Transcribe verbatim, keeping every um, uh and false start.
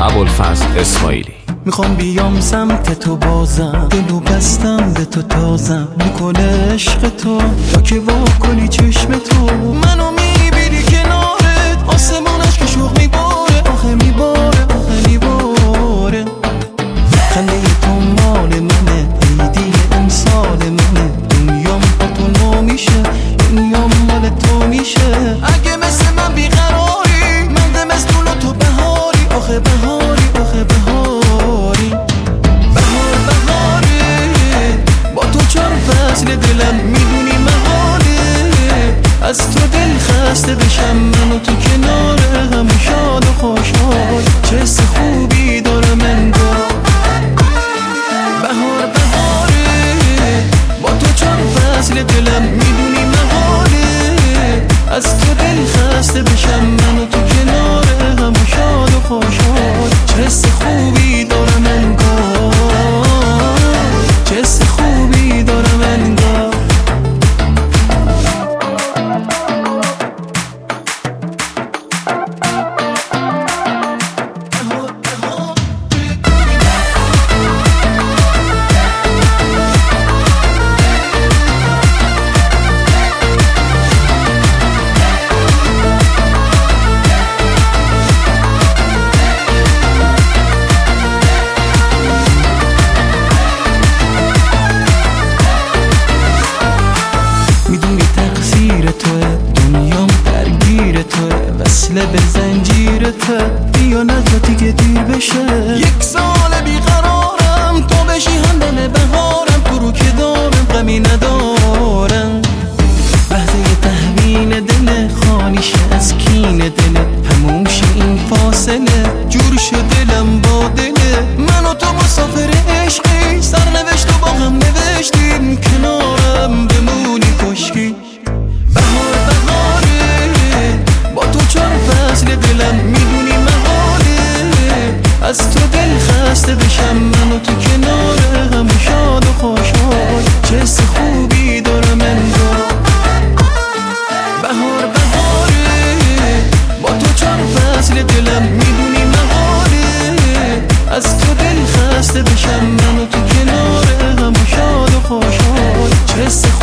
ابوالفضل اسماعیلی. میخوام بیام سمت تو بازم، دلو بستم به تو تازم، میکنه عشق تو تا که وا کنی چشم تو. منو میبینی کنارت، آسمانش که شوق میباره، آخه میباره آخه میباره. خنده تو مال منه، عیدی امسال منه، دنیام با تو نو میشه، دنیام مال تو میشه. اگه مثل من بیقراری، من زمستون و تو بهاری، آخه بهاری آخه بهاری. بهار بهاره، با تو چار فصل دلم میدونی محاله. از تو دل خسته بشم من و تو کنار هم، شاد و خوشحال، چه حس خوبی دارم انگار. بهار بهاره، با تو چار فصل دلم میدونی محاله. از تو دل خسته بشم من و تو کنار هم، شاد و خوشحال، چه حس خوبی دارم انگار، چه حس خوبی دارم انگار. وصله به زنجیرته، بیا نزدی که دیر بشه. یک سال بیقرارم، تو بشی همدم بهارم، تو رو که دارم غمی ندارم. لحظه تهوین دل خالیشه از کین دل، هموش این فاصله جور شد دلم با دله. من و تو مسافر عشقی، سرنوشت و با هم نوشتیم، کنارم بمونی کشکی. بهار بهاره، با تو چار فصل دلم میدونی محاله. از تو دل خسته بشم من و تو کنار هم، شاد و خوشحال، چه حس خوبی دارم انگار. بهار بهاره، با تو چار فصل دلم میدونی محاله. از تو دل خسته بشم من و تو کنار هم، شاد و خوشحال، چه حس